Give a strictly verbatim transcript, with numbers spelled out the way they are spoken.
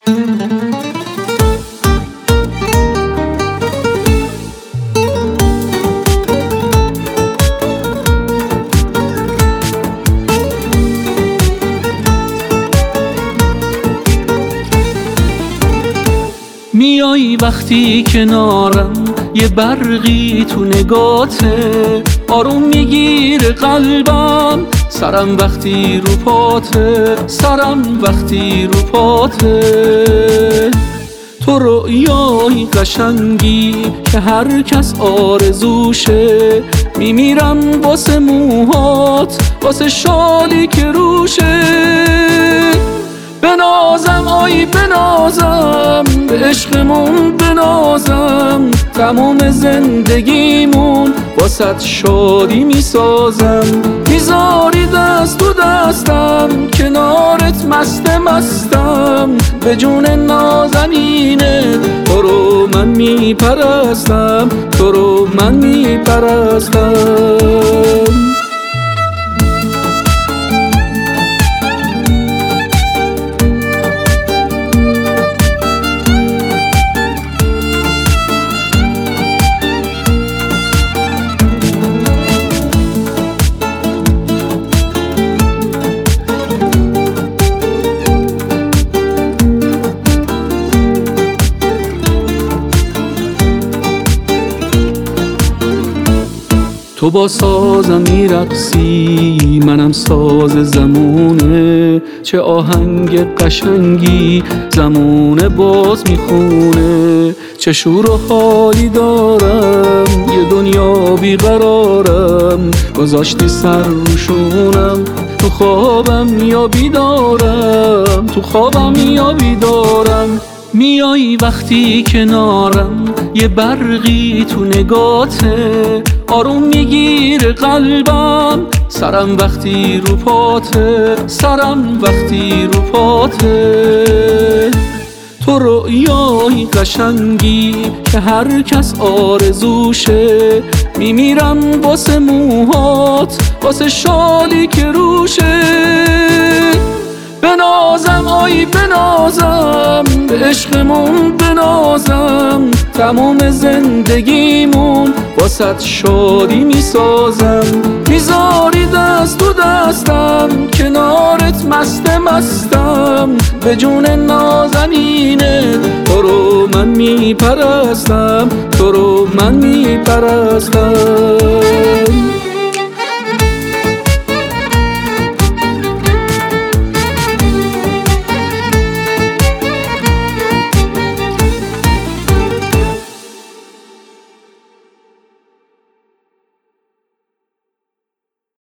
میای وقتی کنارم، یه برقی تو نگاته، آروم میگیره قلبم، سرم وقتی رو پاته، سرم وقتی رو پاته. تو رویای قشنگی که هر کس آرزوشه، میمیرم واسه موهات، واسه شالی که روشه. بنازم آی بنازم، به عشقمون بنازم، تموم زندگیمون واسه شادی میسازم. میذاری دست تو دستم، کنارت مست مستم، به جون نازنینه تو رو من میپرستم، تو رو من میپرستم. تو با سازم میرقصی، منم ساز زمونه، چه آهنگ قشنگی زمونه باز میخونه. چه شور و حالی دارم، یه دنیا بیقرارم، گذاشتی سر روشونم، تو خوابم یا بیدارم، تو خوابم یا بیدارم. میای وقتی کنارم، یه برقی تو نگاته، آروم میگیره قلبم، سرم وقتی رو پاته، سرم وقتی رو پاته. تو رویای قشنگی که هر کس آرزوشه، میمیرم واسه موهات، واسه شالی که روشه. بنازم آی بنازم، به عشقمون بنازم، تموم زندگیمون واسه شادی میسازم. میذاری دست تو دستم، کنارت مست مستم، به جون نازنینه تو رو من میپرستم، تو رو من میپرستم.